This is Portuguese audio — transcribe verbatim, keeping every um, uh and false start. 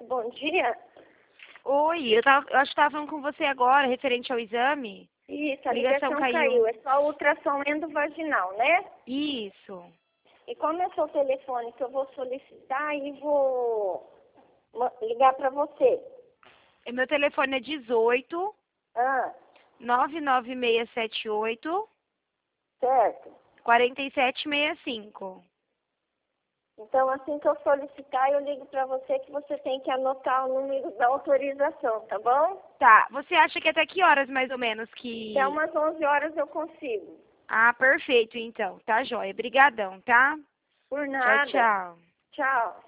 bom dia. Oi, eu, tava, eu acho que estava falando com você agora, referente ao exame. Isso, a ligação ligação caiu. caiu. É só ultrassom endovaginal, né? Isso. E como é seu telefone que eu vou solicitar e vou ma- ligar para você? E meu telefone é dezoito, Ah, nove nove seis sete oito, certo. quatro sete seis cinco. Então, assim que eu solicitar, eu ligo para você que você tem que anotar o número da autorização, tá bom? Tá, você acha que até que horas mais ou menos que... Até umas onze horas eu consigo. Ah, perfeito então, tá joia. Obrigadão, tá? Por Tchau, nada. tchau. Tchau.